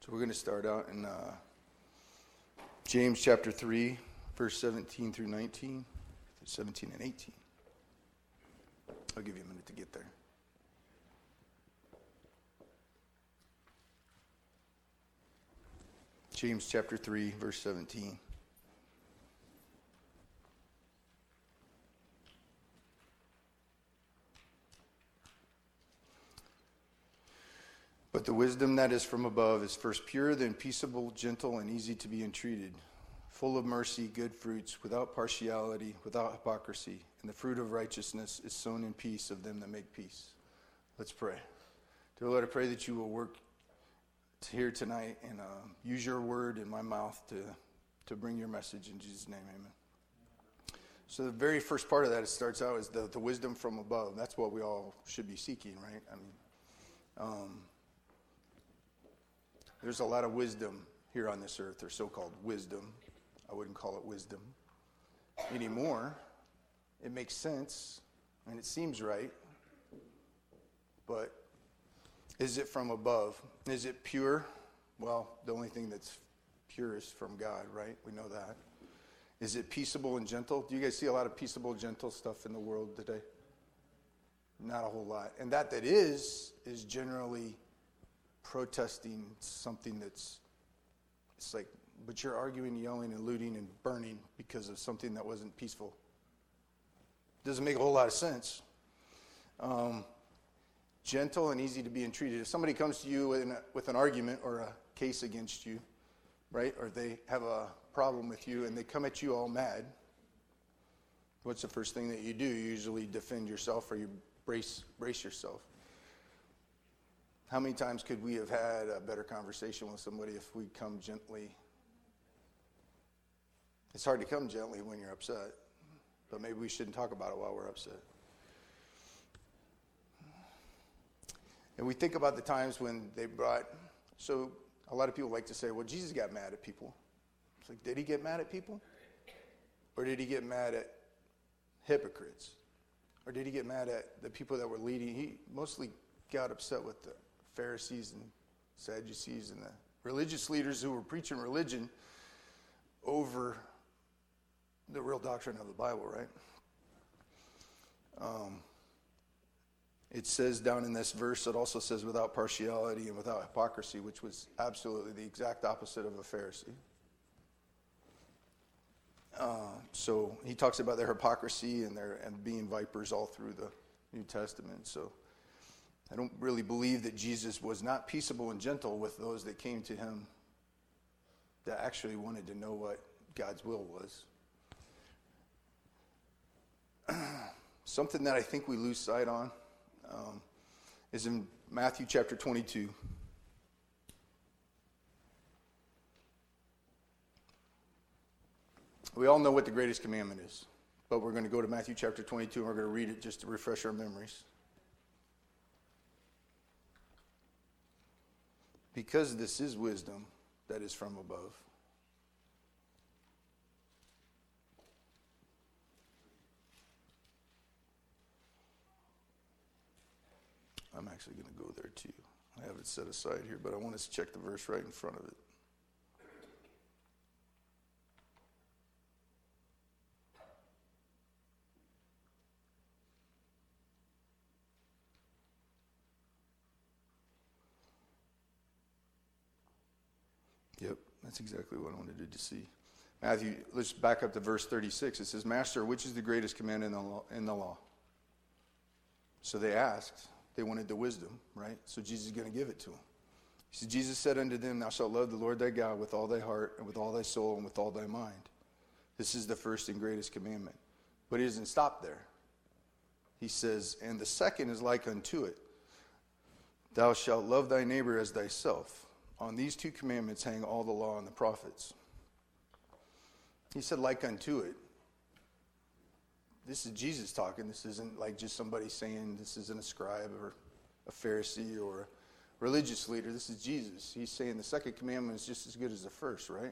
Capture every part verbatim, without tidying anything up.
So we're going to start out in uh, James chapter three, verse seventeen through nineteen, seventeen and eighteen. I'll give you a minute to get there. James chapter three, verse seventeen. But the wisdom that is from above is first pure, then peaceable, gentle, and easy to be entreated, full of mercy, good fruits, without partiality, without hypocrisy. And the fruit of righteousness is sown in peace of them that make peace. Let's pray. Dear Lord, I pray that you will work here tonight and uh, use your word in my mouth to, to bring your message. In Jesus' name, amen. So the very first part of that, it starts out as the, the wisdom from above. That's what we all should be seeking, right? I mean, um, there's a lot of wisdom here on this earth, or so-called wisdom. I wouldn't call it wisdom anymore. It makes sense, and it seems right. But is it from above? Is it pure? Well, the only thing that's pure is from God, right? We know that. Is it peaceable and gentle? Do you guys see a lot of peaceable, gentle stuff in the world today? Not a whole lot. And that that is, is generally protesting something that's, it's like, but you're arguing, yelling, and looting and burning because of something that wasn't peaceful. Doesn't make a whole lot of sense. Um, gentle and easy to be entreated. If somebody comes to you with an, with an argument or a case against you, right, or they have a problem with you and they come at you all mad, what's the first thing that you do? You usually defend yourself, or you brace brace yourself. How many times could we have had a better conversation with somebody if we come gently? It's hard to come gently when you're upset, but maybe we shouldn't talk about it while we're upset. And we think about the times when they brought, so a lot of people like to say, well, Jesus got mad at people. It's like, did he get mad at people? Or did he get mad at hypocrites? Or did he get mad at the people that were leading? He mostly got upset with the Pharisees and Sadducees and the religious leaders who were preaching religion over the real doctrine of the Bible, right? Um, it says down in this verse, it also says without partiality and without hypocrisy, which was absolutely the exact opposite of a Pharisee. Uh, so he talks about their hypocrisy and their and being vipers all through the New Testament. So I don't really believe that Jesus was not peaceable and gentle with those that came to him that actually wanted to know what God's will was. Something that I think we lose sight on um, is in Matthew chapter twenty-two. We all know what the greatest commandment is, but we're going to go to Matthew chapter twenty-two and we're going to read it just to refresh our memories. Because this is wisdom that is from above. I'm actually going to go there too. I have it set aside here, but I want us to check the verse right in front of it. Yep, that's exactly what I wanted to see. Matthew, let's back up to verse thirty-six. It says, Master, which is the greatest command in the law? In the law? So they asked. They wanted the wisdom, right? So Jesus is going to give it to them. He said, Jesus said unto them, Thou shalt love the Lord thy God with all thy heart and with all thy soul and with all thy mind. This is the first and greatest commandment. But he doesn't stop there. He says, and the second is like unto it. Thou shalt love thy neighbor as thyself. On these two commandments hang all the law and the prophets. He said, like unto it. This is Jesus talking. This isn't like just somebody saying, this isn't a scribe or a Pharisee or a religious leader. This is Jesus. He's saying the second commandment is just as good as the first, right?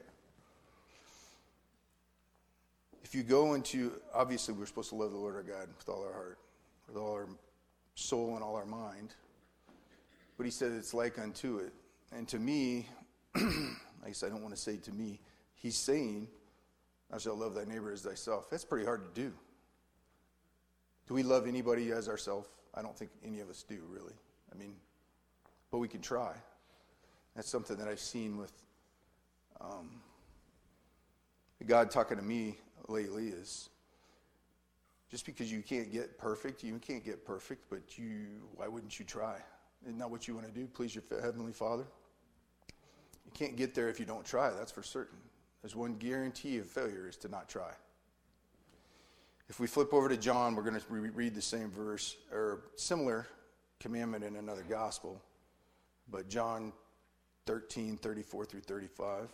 If you go into, obviously we're supposed to love the Lord our God with all our heart, with all our soul and all our mind. But he said it's like unto it. And to me, I guess I don't want to say to me, he's saying, thou shalt love thy neighbor as thyself. That's pretty hard to do. Do we love anybody as ourselves? I don't think any of us do, really. I mean, but we can try. That's something that I've seen with um, God talking to me lately is, just because you can't get perfect, you can't get perfect, but you, why wouldn't you try? Isn't that what you want to do? Please your Heavenly Father? You can't get there if you don't try, that's for certain. There's one guarantee of failure is to not try. If we flip over to John, we're going to re- read the same verse, or similar commandment in another gospel. But John thirteen, thirty-four through thirty-five.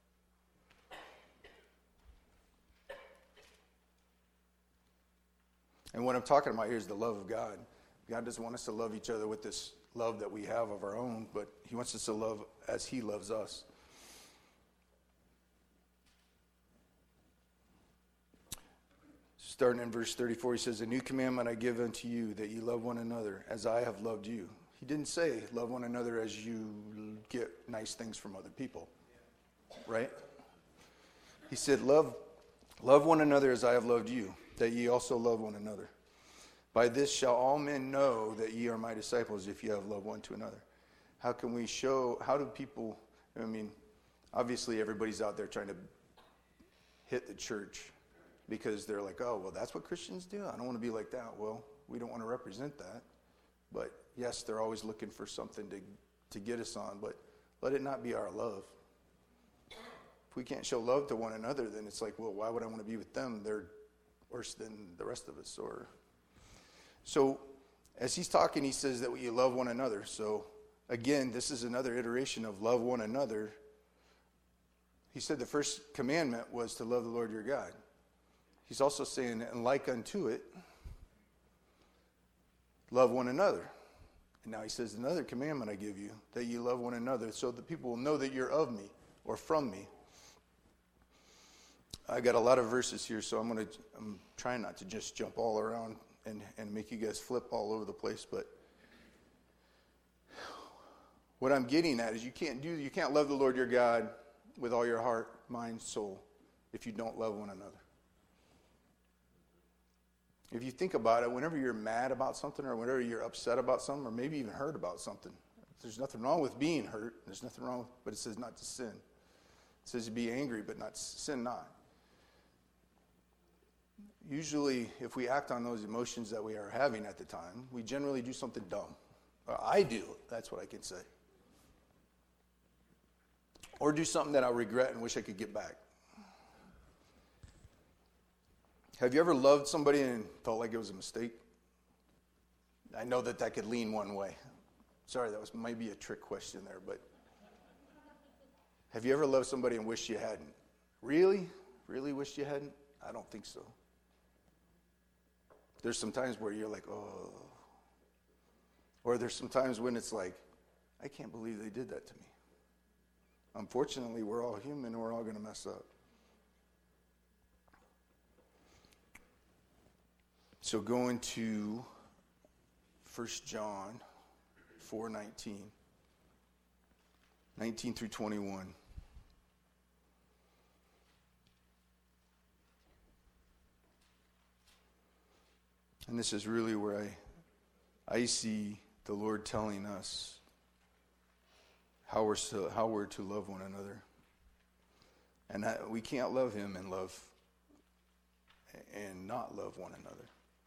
And what I'm talking about here is the love of God. God doesn't want us to love each other with this love that we have of our own, but he wants us to love as he loves us. Starting in verse thirty-four, he says, a new commandment I give unto you, that ye love one another as I have loved you. He didn't say love one another as you get nice things from other people, right? He said love, love one another as I have loved you, that ye also love one another. By this shall all men know that ye are my disciples, if ye have love one to another. How can we show, how do people, I mean, obviously everybody's out there trying to hit the church because they're like, oh, well, that's what Christians do? I don't want to be like that. Well, we don't want to represent that. But yes, they're always looking for something to, to get us on, but let it not be our love. If we can't show love to one another, then it's like, well, why would I want to be with them? They're worse than the rest of us. Or so as he's talking, he says that we love one another. So again, this is another iteration of love one another. He said the first commandment was to love the Lord your God. He's also saying, and like unto it, love one another. And now he says, another commandment I give you, that you love one another, so that people will know that you're of me or from me. I got a lot of verses here, so I'm going to, I'm trying not to just jump all around and, and make you guys flip all over the place, but what I'm getting at is you can't do, you can't love the Lord your God with all your heart, mind, soul, if you don't love one another. If you think about it, whenever you're mad about something or whenever you're upset about something or maybe even hurt about something, there's nothing wrong with being hurt. There's nothing wrong with, but it says not to sin. It says to be angry, but not sin not. Usually, if we act on those emotions that we are having at the time, we generally do something dumb. Or I do. That's what I can say. Or do something that I regret and wish I could get back. Have you ever loved somebody and felt like it was a mistake? I know that that could lean one way. Sorry, that was maybe a trick question there, but have you ever loved somebody and wished you hadn't? Really? Really wished you hadn't? I don't think so. There's some times where you're like, oh. Or there's some times when it's like, I can't believe they did that to me. Unfortunately, we're all human and we're all going to mess up. So going to First John four nineteen, nineteen through twenty-one. And this is really where I, I see the Lord telling us how we're to, how we're to love one another. And that we can't love him and love and not love one another.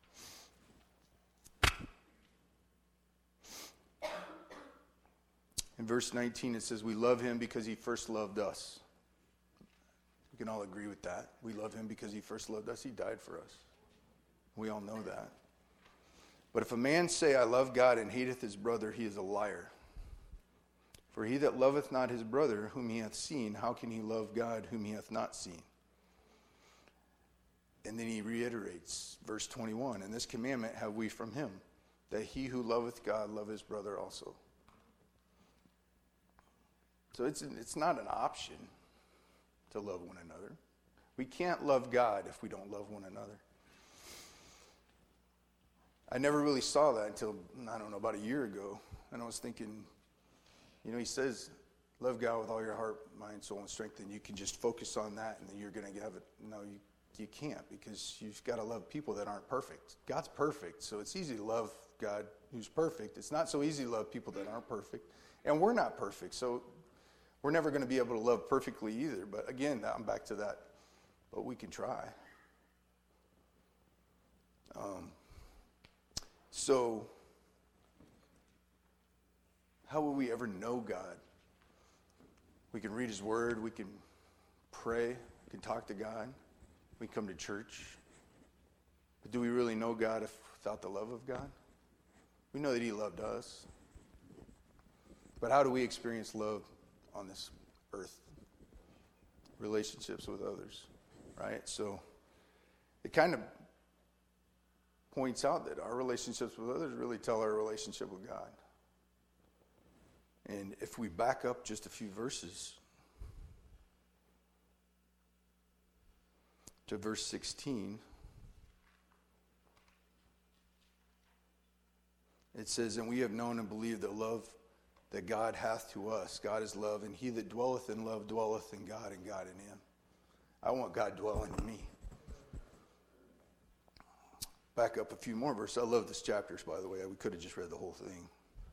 In verse nineteen, it says, we love him because he first loved us. We can all agree with that. We love him because he first loved us. He died for us. We all know that. But if a man say, I love God, and hateth his brother, he is a liar. For he that loveth not his brother, whom he hath seen, how can he love God, whom he hath not seen? And then he reiterates, verse twenty-one, and this commandment have we from him, that he who loveth God love his brother also. So it's it's not an option to love one another. We can't love God if we don't love one another. I never really saw that until, I don't know, about a year ago. And I was thinking, you know, he says, love God with all your heart, mind, soul, and strength, and you can just focus on that, and then you're going to have it. No, you you can't, because you've got to love people that aren't perfect. God's perfect, so it's easy to love God who's perfect. It's not so easy to love people that aren't perfect, and we're not perfect, so we're never going to be able to love perfectly either. But again, I'm back to that. But we can try. Um, so, how will we ever know God? We can read His Word. We can pray. We can talk to God. We come to church. But do we really know God if, without the love of God? We know that He loved us. But how do we experience love on this earth? Relationships with others, right? So it kind of points out that our relationships with others really tell our relationship with God. And if we back up just a few verses to verse sixteen, it says, "And we have known and believed the love that God hath to us. God is love, and he that dwelleth in love dwelleth in God, and God in him." I want God dwelling in me. Back up a few more verses. I love this chapter, by the way. We could have just read the whole thing.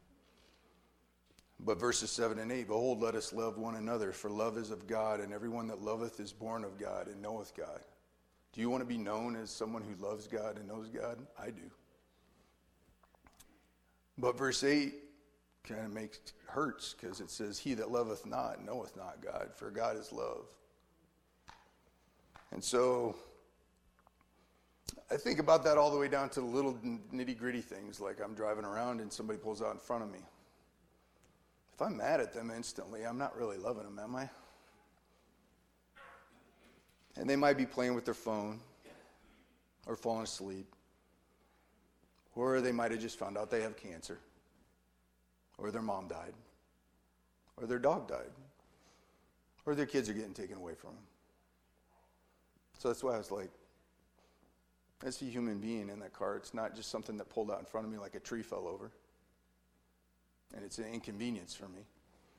But verses seven and eight, "Behold, let us love one another, for love is of God, and everyone that loveth is born of God and knoweth God." Do you want to be known as someone who loves God and knows God? I do. But verse eight kind of makes hurts, because it says, "He that loveth not knoweth not God, for God is love." And so I think about that all the way down to the little nitty-gritty things, like I'm driving around and somebody pulls out in front of me. If I'm mad at them instantly, I'm not really loving them, am I? And they might be playing with their phone or falling asleep. Or they might have just found out they have cancer. Or their mom died. Or their dog died. Or their kids are getting taken away from them. So that's why I was like, that's a human being in that car. It's not just something that pulled out in front of me like a tree fell over. And it's an inconvenience for me.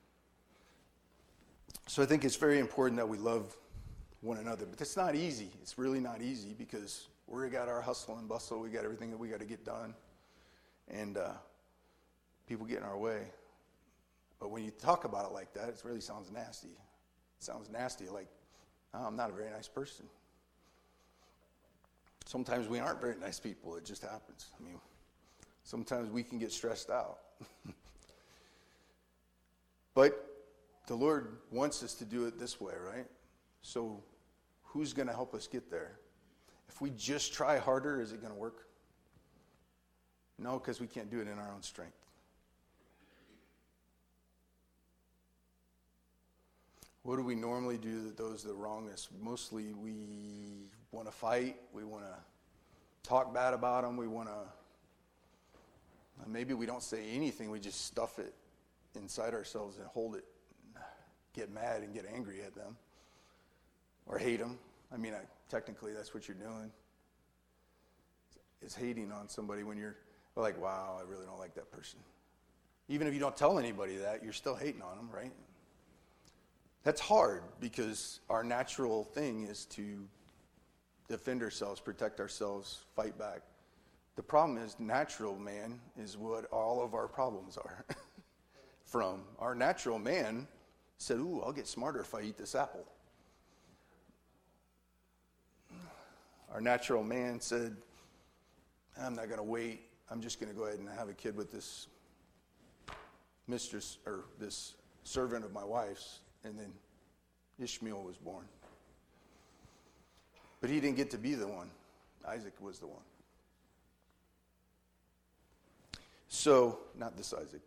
So I think it's very important that we love one another. But it's not easy. It's really not easy, because we got our hustle and bustle. We got everything that we got to get done. And uh, people get in our way. But when you talk about it like that, it really sounds nasty. It sounds nasty, like, oh, I'm not a very nice person. Sometimes we aren't very nice people. It just happens. I mean, sometimes we can get stressed out. But the Lord wants us to do it this way, right? So who's going to help us get there? If we just try harder, is it going to work? No, because we can't do it in our own strength. What do we normally do to those that wrong us? Mostly we want to fight. We want to talk bad about them. We want to, maybe we don't say anything. We just stuff it inside ourselves and hold it, get mad and get angry at them or hate them. I mean, I, technically that's what you're doing. It's hating on somebody when you're like, wow, I really don't like that person. Even if you don't tell anybody that, you're still hating on them, right? That's hard, because our natural thing is to defend ourselves, protect ourselves, fight back. The problem is, natural man is what all of our problems are from. Our natural man said, ooh, I'll get smarter if I eat this apple. Our natural man said, I'm not going to wait. I'm just going to go ahead and have a kid with this mistress, or this servant of my wife's. And then Ishmael was born. But he didn't get to be the one. Isaac was the one. So, not this Isaac.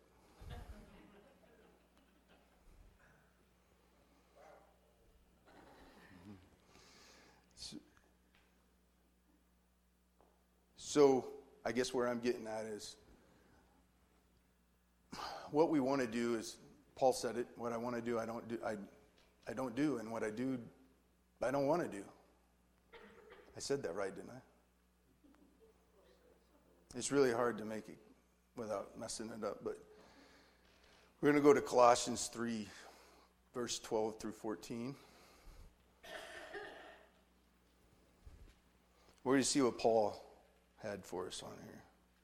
So, so, I guess where I'm getting at is, what we want to do is, Paul said it, what I want to do, I don't do, I, I don't do, and what I do, I don't want to do. I said that right, didn't I? It's really hard to make it without messing it up, but we're going to go to Colossians three verse twelve through fourteen. We're going to see what Paul had for us on here.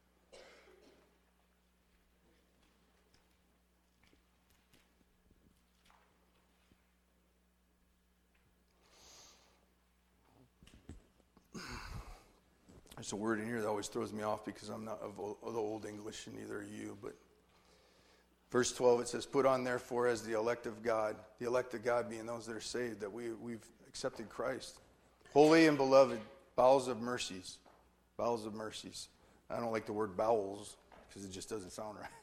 There's a word in here that always throws me off because I'm not of, old, of the old English, and neither are you. But verse twelve, it says, "Put on therefore as the elect of God," the elect of God being those that are saved, that we, we've accepted Christ. "Holy and beloved, bowels of mercies." Bowels of mercies. I don't like the word bowels because it just doesn't sound right.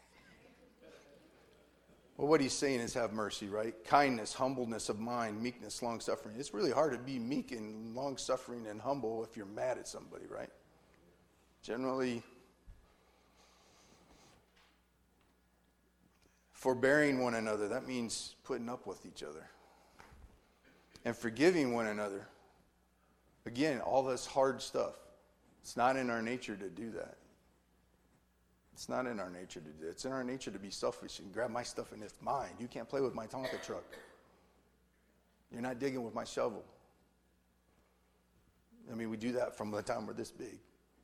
Well, what he's saying is have mercy, right? Kindness, humbleness of mind, meekness, long-suffering. It's really hard to be meek and long-suffering and humble if you're mad at somebody, right? Generally, forbearing one another, that means putting up with each other. And forgiving one another. Again, all this hard stuff. It's not in our nature to do that. It's not in our nature to do that. It's in our nature to be selfish and grab my stuff and it's mine. You can't play with my Tonka truck. You're not digging with my shovel. I mean, we do that from the time we're this big.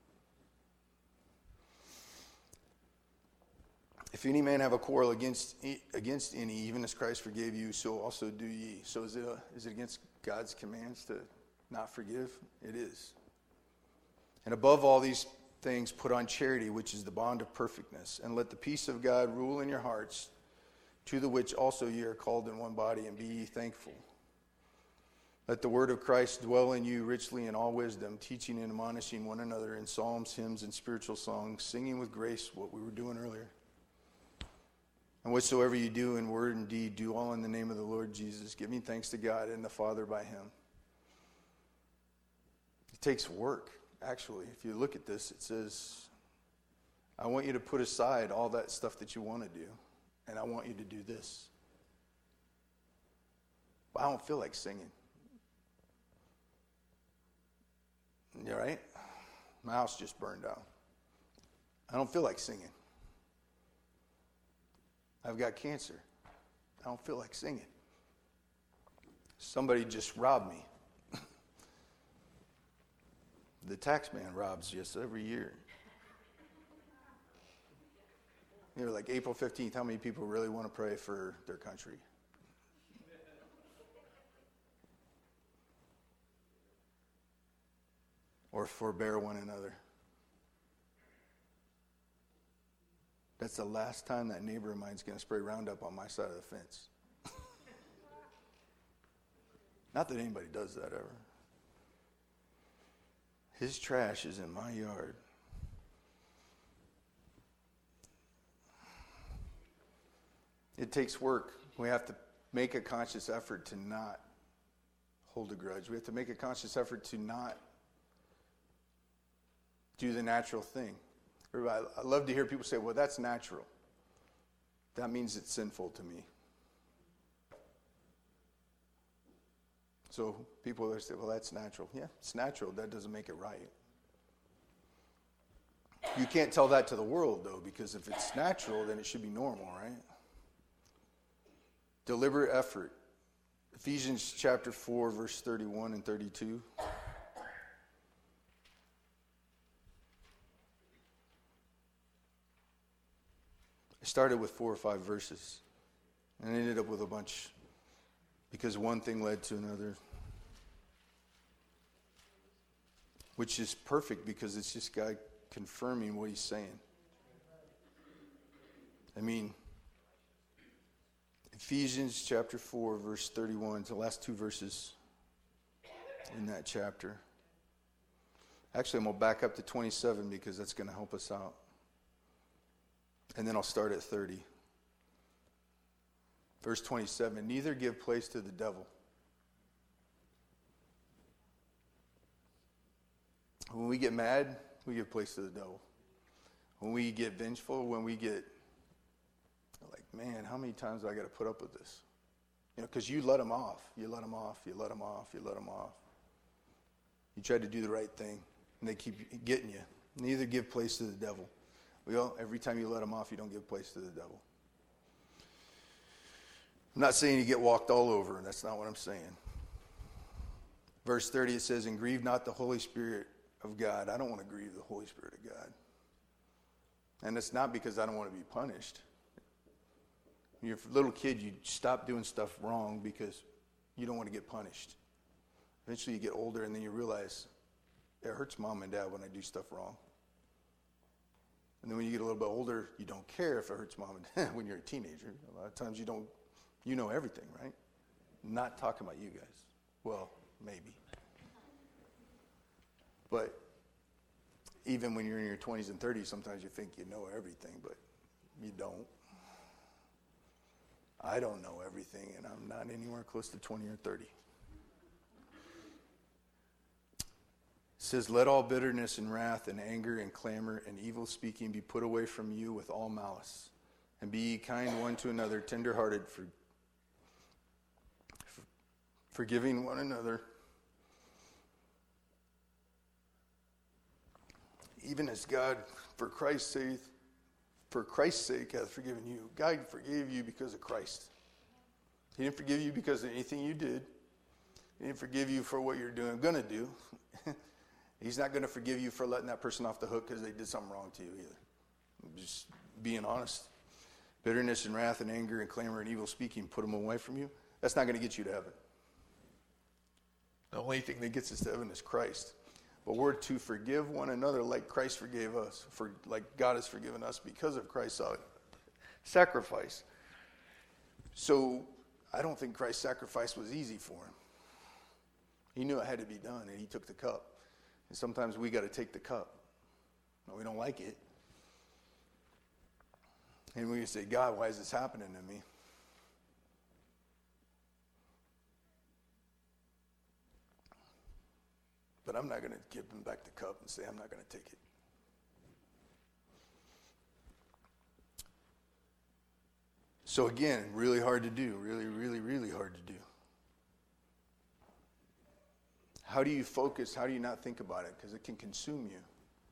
"If any man have a quarrel against against any, even as Christ forgave you, so also do ye." So is it a, is it against God's commands to not forgive? It is. "And above all these things, put on charity, which is the bond of perfectness. And let the peace of God rule in your hearts, to the which also ye are called in one body, and be ye thankful. Let the word of Christ dwell in you richly in all wisdom, teaching and admonishing one another in psalms, hymns, and spiritual songs, singing with grace," what we were doing earlier. "And whatsoever you do in word and deed, do all in the name of the Lord Jesus, giving thanks to God and the Father by him." It takes work, actually. If you look at this, it says, I want you to put aside all that stuff that you want to do, and I want you to do this. But I don't feel like singing. You all right? My house just burned down. I don't feel like singing. I've got cancer. I don't feel like singing. Somebody just robbed me. The tax man robs us every year. You know, like April fifteenth, how many people really want to pray for their country? Or forbear one another. That's the last time that neighbor of mine's going to spray Roundup on my side of the fence. Not that anybody does that ever. His trash is in my yard. It takes work. We have to make a conscious effort to not hold a grudge. We have to make a conscious effort to not do the natural thing. I love to hear people say, well, that's natural. That means it's sinful to me. So people are saying, well, that's natural. Yeah, it's natural. That doesn't make it right. You can't tell that to the world, though, because if it's natural, then it should be normal, right? Deliberate effort. Ephesians chapter four, verse thirty-one and thirty-two. I started with four or five verses, and I ended up with a bunch because one thing led to another, which is perfect because it's just God confirming what he's saying. I mean, Ephesians chapter four, verse thirty-one, it's the last two verses in that chapter. Actually, I'm going to back up to twenty-seven because that's going to help us out. And then I'll start at thirty. Verse twenty-seven, neither give place to the devil. When we get mad, we give place to the devil. When we get vengeful, when we get like, man, how many times do I got to put up with this? You know, because you let them off. You let them off. You let them off. You let them off. You try to do the right thing, and they keep getting you. Neither give place to the devil. Well, every time you let them off, you don't give place to the devil. I'm not saying you get walked all over. That's not what I'm saying. Verse thirty, it says, and grieve not the Holy Spirit of God. I don't want to grieve the Holy Spirit of God. And it's not because I don't want to be punished. When you're a little kid, you stop doing stuff wrong because you don't want to get punished. Eventually you get older and then you realize it hurts mom and dad when I do stuff wrong. And then when you get a little bit older, you don't care if it hurts mom and dad when you're a teenager. A lot of times you don't, you know everything, right? Not talking about you guys. Well, maybe. But even when you're in your twenties and thirties, sometimes you think you know everything, but you don't. I don't know everything, and I'm not anywhere close to twenty or thirty. It says, let all bitterness and wrath and anger and clamor and evil speaking be put away from you with all malice. And be ye kind one to another, tenderhearted, for, for, forgiving one another, even as God, for Christ's sake, for Christ's sake hath forgiven you. God forgave you because of Christ. He didn't forgive you because of anything you did. He didn't forgive you for what you're doing, going to do. He's not going to forgive you for letting that person off the hook because they did something wrong to you either. Just being honest. Bitterness and wrath and anger and clamor and evil speaking, put them away from you. That's not going to get you to heaven. The only thing that gets us to heaven is Christ. But we're to forgive one another like Christ forgave us, for like God has forgiven us because of Christ's sacrifice. So I don't think Christ's sacrifice was easy for him. He knew it had to be done, and he took the cup. And sometimes we got to take the cup. No, we don't like it. And we say, God, why is this happening to me? But I'm not going to give him back the cup and say, I'm not going to take it. So again, really hard to do. Really, really, really hard to do. How do you focus? How do you not think about it? Because it can consume you.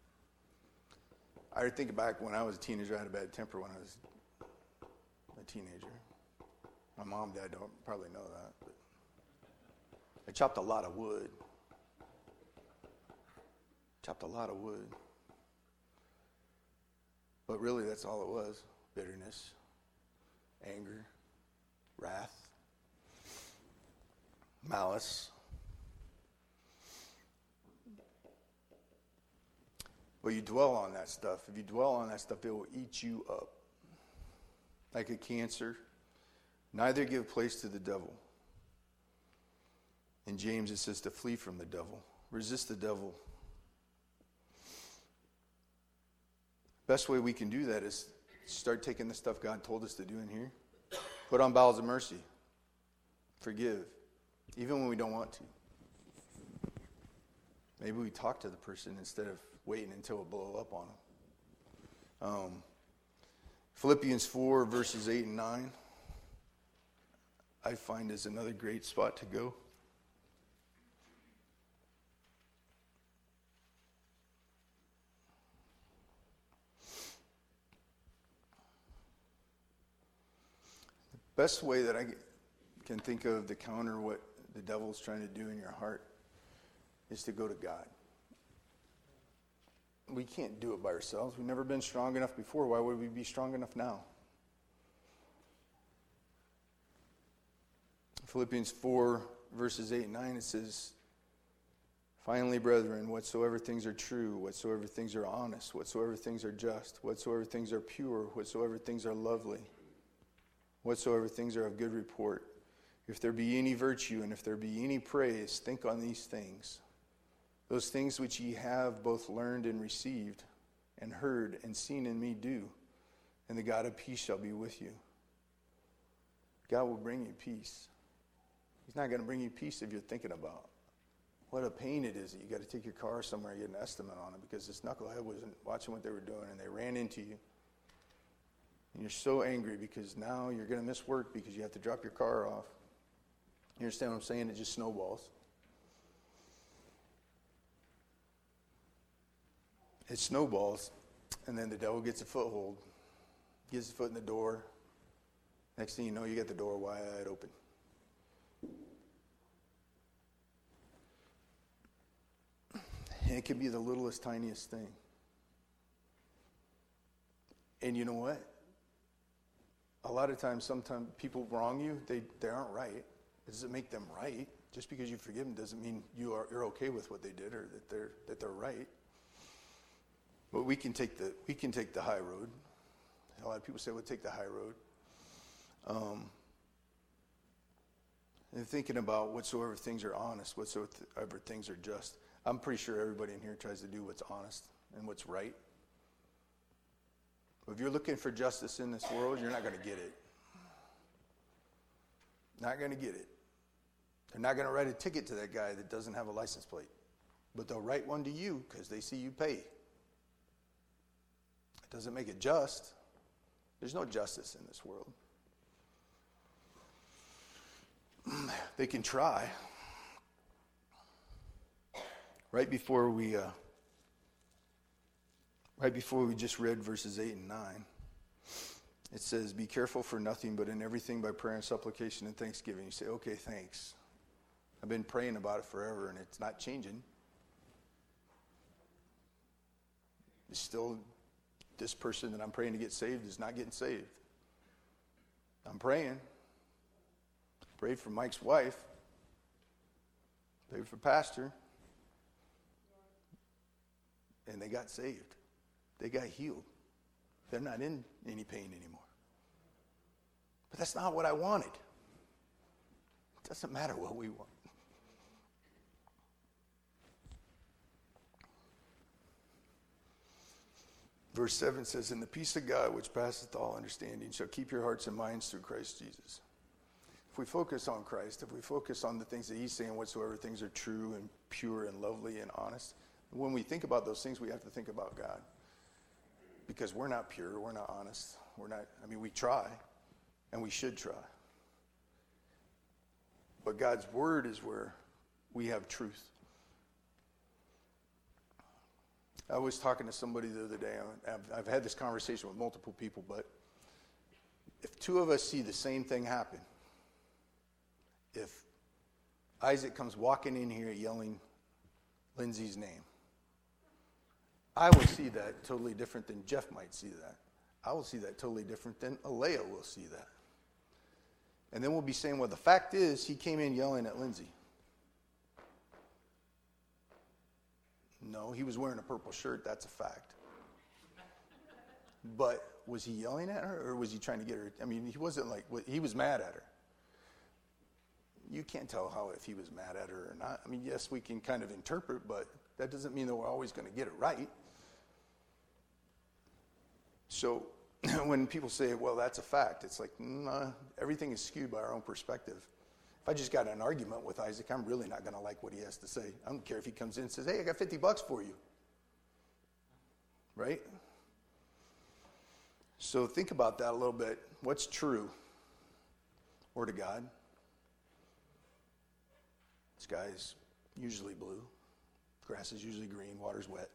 I think back when I was a teenager, I had a bad temper when I was a teenager. My mom and dad don't probably know that. But I chopped a lot of wood. Chopped a lot of wood. But really, that's all it was. Bitterness, anger, wrath, malice. But you dwell on that stuff. If you dwell on that stuff, it will eat you up. Like a cancer. Neither give place to the devil. In James it says to flee from the devil. Resist the devil. Best way we can do that is start taking the stuff God told us to do in here. Put on bowels of mercy. Forgive. Even when we don't want to. Maybe we talk to the person instead of waiting until it blow up on them. Um, Philippians four, verses eight and nine, I find is another great spot to go. The best way that I can think of to counter what the devil's trying to do in your heart is to go to God. We can't do it by ourselves. We've never been strong enough before. Why would we be strong enough now? Philippians four, verses eight and nine, it says, finally, brethren, whatsoever things are true, whatsoever things are honest, whatsoever things are just, whatsoever things are pure, whatsoever things are lovely, whatsoever things are of good report, if there be any virtue and if there be any praise, think on these things. Those things which ye have both learned and received, and heard and seen in me do, and the God of peace shall be with you. God will bring you peace. He's not going to bring you peace if you're thinking about what a pain it is that you got to take your car somewhere and get an estimate on it because this knucklehead wasn't watching what they were doing and they ran into you. And you're so angry because now you're going to miss work because you have to drop your car off. You understand what I'm saying? It just snowballs. It snowballs, and then the devil gets a foothold, gets his foot in the door, Next thing you know, you get the door wide open. And it can be the littlest, tiniest thing. And you know what? A lot of times, sometimes people wrong you. They, they aren't right. It doesn't make them right. Just because you forgive them doesn't mean you are, you're okay with what they did or that they're, that they're right. But we can take the, we can take the high road. A lot of people say, we'll take the high road. Um, and thinking about whatsoever things are honest, whatsoever things are just. I'm pretty sure everybody in here tries to do what's honest and what's right. But if you're looking for justice in this world, you're not going to get it. Not going to get it. They're not going to write a ticket to that guy that doesn't have a license plate. But they'll write one to you because they see you pay. It doesn't make it just. There's no justice in this world. They can try. Right before we, uh, right before we just read verses eight and nine, it says, "Be careful for nothing, but in everything by prayer and supplication and thanksgiving." You say, "Okay, thanks. I've been praying about it forever, and it's not changing. It's still, this person that I'm praying to get saved is not getting saved. I'm praying. Prayed for Mike's wife. Prayed for Pastor. And they got saved. They got healed. They're not in any pain anymore. But that's not what I wanted. It doesn't matter what we want. Verse seven says, "And the peace of God, which passeth all understanding, shall keep your hearts and minds through Christ Jesus." If we focus on Christ, if we focus on the things that he's saying, whatsoever things are true and pure and lovely and honest, when we think about those things, we have to think about God. Because we're not pure, we're not honest. We're not, I mean, we try, and we should try. But God's word is where we have truth. I was talking to somebody the other day. I've, I've had this conversation with multiple people, but if two of us see the same thing happen, if Isaac comes walking in here yelling Lindsay's name, I will see that totally different than Jeff might see that. I will see that totally different than Alea will see that. And then we'll be saying, well, the fact is, he came in yelling at Lindsay. No, he was wearing a purple shirt. That's a fact. But was he yelling at her, or was he trying to get her? I mean, he wasn't like, he was mad at her. You can't tell how if he was mad at her or not. I mean, yes, we can kind of interpret, but that doesn't mean that we're always going to get it right. So when people say, well, that's a fact, it's like, nah, everything is skewed by our own perspective. If I just got in an argument with Isaac, I'm really not going to like what he has to say. I don't care if he comes in and says, hey, I got fifty bucks for you. Right? So think about that a little bit. What's true? Word of God. Sky is usually blue. Grass is usually green. Water's wet.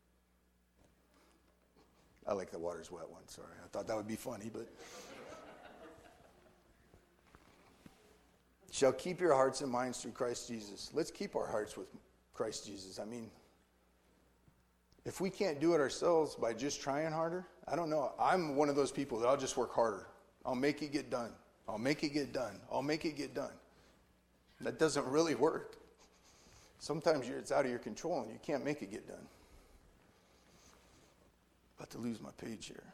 I like the water's wet one. Sorry. I thought that would be funny, but. Shall keep your hearts and minds through Christ Jesus. Let's keep our hearts with Christ Jesus. I mean, if we can't do it ourselves by just trying harder, I don't know. I'm one of those people that I'll just work harder. I'll make it get done. I'll make it get done. I'll make it get done. That doesn't really work. Sometimes you're, it's out of your control and you can't make it get done. About to lose my page here.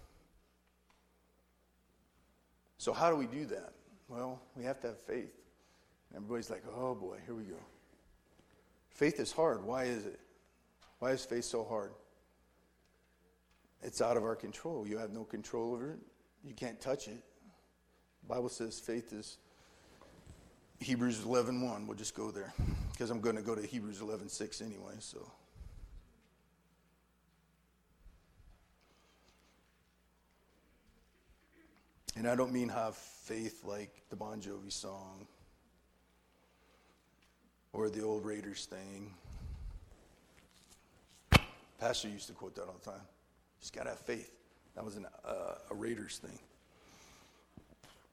So how do we do that? Well, we have to have faith. And everybody's like, oh boy, here we go. Faith is hard. Why is it? Why is faith so hard? It's out of our control. You have no control over it. You can't touch it. The Bible says faith is Hebrews eleven one. We'll just go there because I'm going to go to Hebrews eleven six anyway. So, and I don't mean have faith like the Bon Jovi song or the old Raiders thing. Pastor used to quote that all the time. Just got to have faith. That was an, uh, a Raiders thing.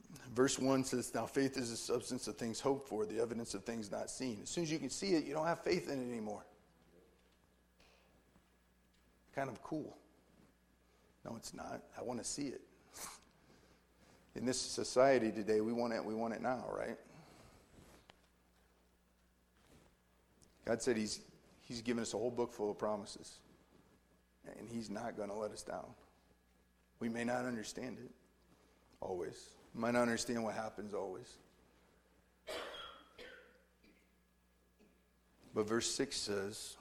Verse one says, now faith is the substance of things hoped for, the evidence of things not seen. As soon as you can see it, you don't have faith in it anymore. Kind of cool. No, it's not. I want to see it. In this society today, we want it, we want it now, right? God said he's, he's given us a whole book full of promises. And he's not going to let us down. We may not understand it always. We might not understand what happens always. But verse six says,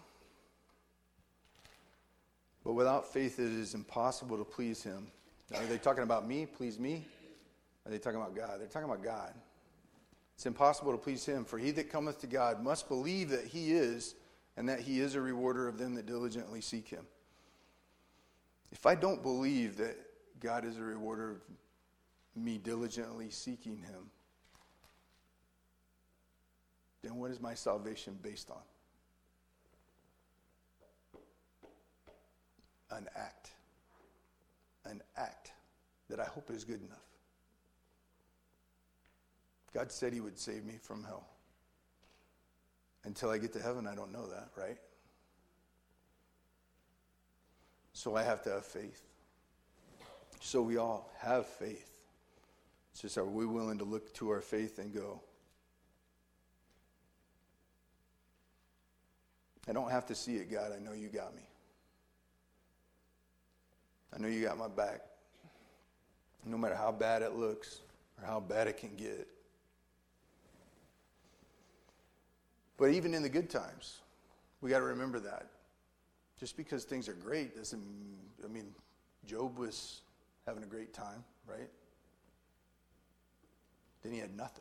but without faith it is impossible to please him. Now, are they talking about me, please me? Are they talking about God? They're talking about God. It's impossible to please him, for he that cometh to God must believe that he is, and that he is a rewarder of them that diligently seek him. If I don't believe that God is a rewarder of me diligently seeking him, then what is my salvation based on? An act. An act that I hope is good enough. God said he would save me from hell. Until I get to heaven, I don't know that, right? So I have to have faith. So we all have faith. It's just, are we willing to look to our faith and go, I don't have to see it, God. I know you got me. I know you got my back. No matter how bad it looks or how bad it can get. But even in the good times, we got to remember that. Just because things are great doesn't, I mean, Job was having a great time, right? Then he had nothing.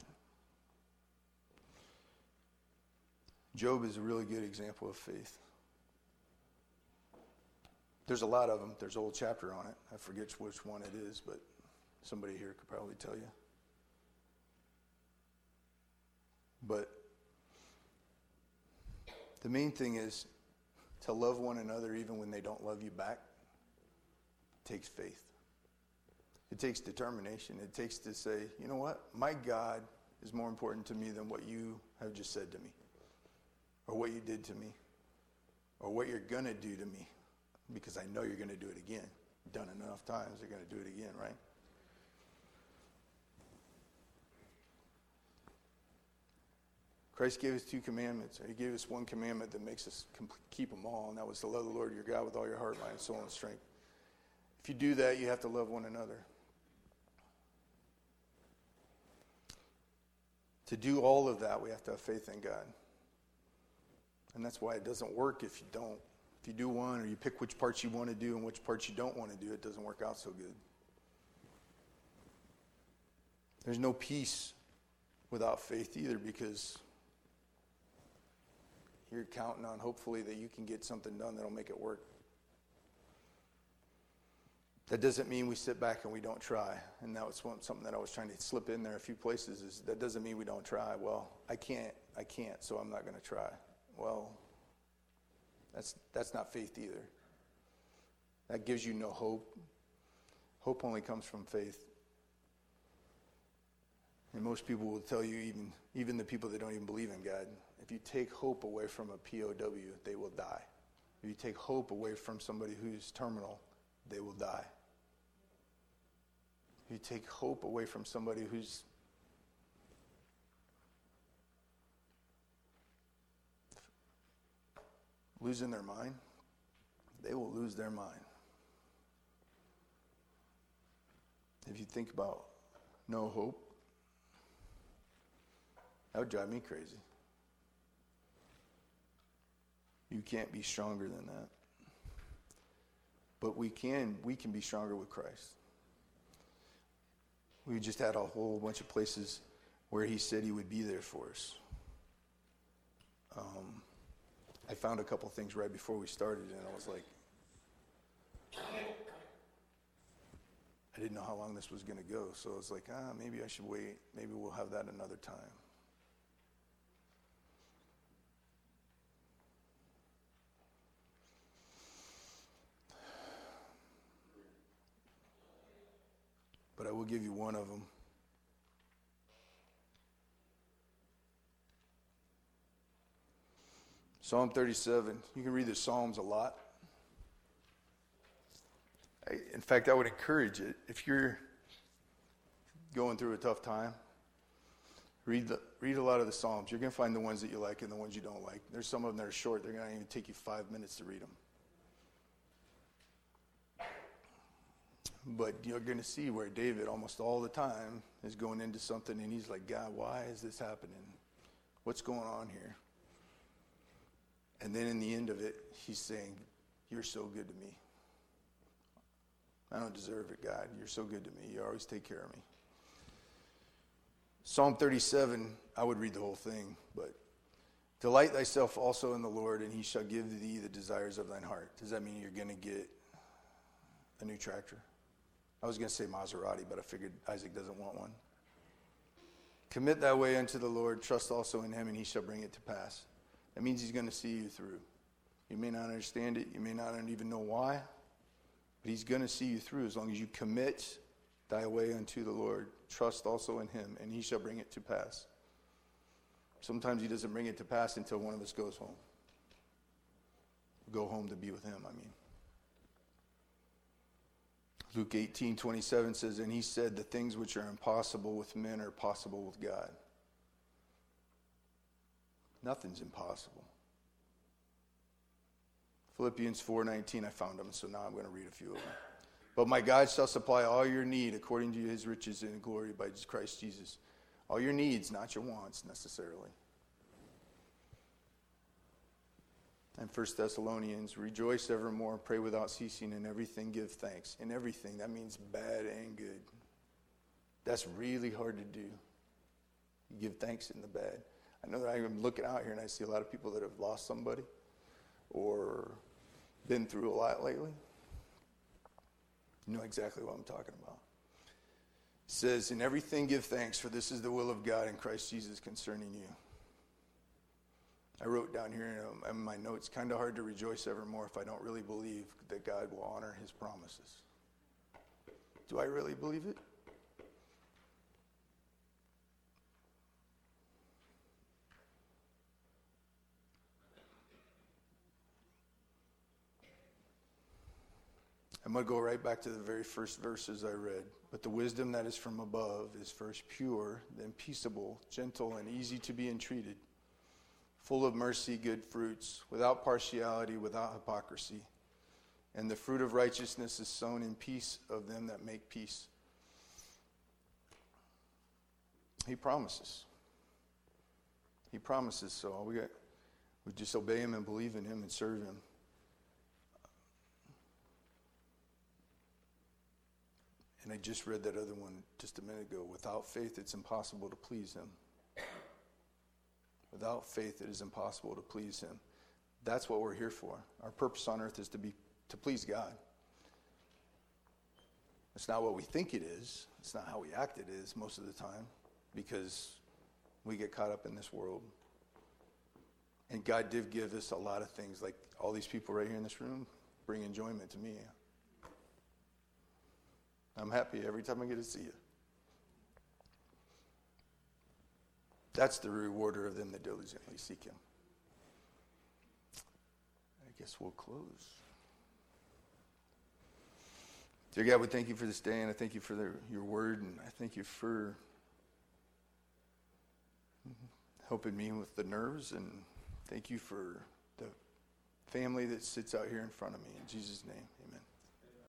Job is a really good example of faith. There's a lot of them. There's a whole chapter on it. I forget which one it is, but somebody here could probably tell you. But the main thing is to love one another even when they don't love you back. It takes faith. It takes determination. It takes to say, you know what? My God is more important to me than what you have just said to me, or what you did to me, or what you're going to do to me, because I know you're going to do it again. You've done it enough times, you're going to do it again, right? Christ gave us two commandments. He gave us one commandment that makes us keep them all, and that was to love the Lord your God with all your heart, mind, soul, and strength. If you do that, you have to love one another. To do all of that, we have to have faith in God. And that's why it doesn't work if you don't. If you do one, or you pick which parts you want to do and which parts you don't want to do, it doesn't work out so good. There's no peace without faith either, because you're counting on, hopefully, that you can get something done that'll make it work. That doesn't mean we sit back and we don't try. And that was one, something that I was trying to slip in there a few places, is that doesn't mean we don't try. Well, I can't, I can't, so I'm not going to try. Well, that's that's not faith either. That gives you no hope. Hope only comes from faith. And most people will tell you, even, even the people that don't even believe in God, if you take hope away from a P O W, they will die. If you take hope away from somebody who's terminal, they will die. If you take hope away from somebody who's losing their mind, they will lose their mind. If you think about no hope, that would drive me crazy. You can't be stronger than that. But we can, we can be stronger with Christ. We just had a whole bunch of places where he said he would be there for us. Um, I found a couple things right before we started, and I was like, I didn't know how long this was going to go, so I was like, ah, maybe I should wait. Maybe we'll have that another time. But I will give you one of them. Psalm thirty-seven. You can read the Psalms a lot. I, in fact, I would encourage it. If you're going through a tough time, read the, read a lot of the Psalms. You're going to find the ones that you like and the ones you don't like. There's some of them that are short. They're going to even take you five minutes to read them. But you're going to see where David almost all the time is going into something and he's like, God, why is this happening? What's going on here? And then in the end of it, he's saying, you're so good to me. I don't deserve it, God. You're so good to me. You always take care of me. Psalm thirty-seven, I would read the whole thing, but delight thyself also in the Lord, and he shall give thee the desires of thine heart. Does that mean you're going to get a new tractor? I was going to say Maserati, but I figured Isaac doesn't want one. Commit thy way unto the Lord, trust also in him, and he shall bring it to pass. That means he's going to see you through. You may not understand it, you may not even know why, but he's going to see you through as long as you commit thy way unto the Lord, trust also in him, and he shall bring it to pass. Sometimes he doesn't bring it to pass until one of us goes home. Go home to be with him, I mean. Luke eighteen twenty-seven says, and he said, the things which are impossible with men are possible with God. Nothing's impossible. Philippians four nineteen, I found them, so now I'm going to read a few of them. But my God shall supply all your need according to his riches and glory by Christ Jesus. All your needs, not your wants necessarily. And First Thessalonians, rejoice evermore, pray without ceasing, in everything give thanks. In everything, that means bad and good. That's really hard to do. You give thanks in the bad. I know that I'm looking out here and I see a lot of people that have lost somebody or been through a lot lately. You know exactly what I'm talking about. It says, in everything give thanks, for this is the will of God in Christ Jesus concerning you. I wrote down here in my notes, kind of hard to rejoice evermore if I don't really believe that God will honor his promises. Do I really believe it? I'm going to go right back to the very first verses I read. But the wisdom that is from above is first pure, then peaceable, gentle, and easy to be entreated, full of mercy, good fruits, without partiality, without hypocrisy. And the fruit of righteousness is sown in peace of them that make peace. He promises. He promises. So all we got, we just obey him and believe in him and serve him. And I just read that other one just a minute ago. Without faith, it's impossible to please him. Without faith, it is impossible to please him. That's what we're here for. Our purpose on earth is to be to please God. It's not what we think it is. It's not how we act it is most of the time, because we get caught up in this world. And God did give us a lot of things, like all these people right here in this room bring enjoyment to me. I'm happy every time I get to see you. That's the rewarder of them that diligently seek him. I guess we'll close. Dear God, we thank you for this day, and I thank you for the, your word, and I thank you for helping me with the nerves, and thank you for the family that sits out here in front of me. In Jesus' name, amen.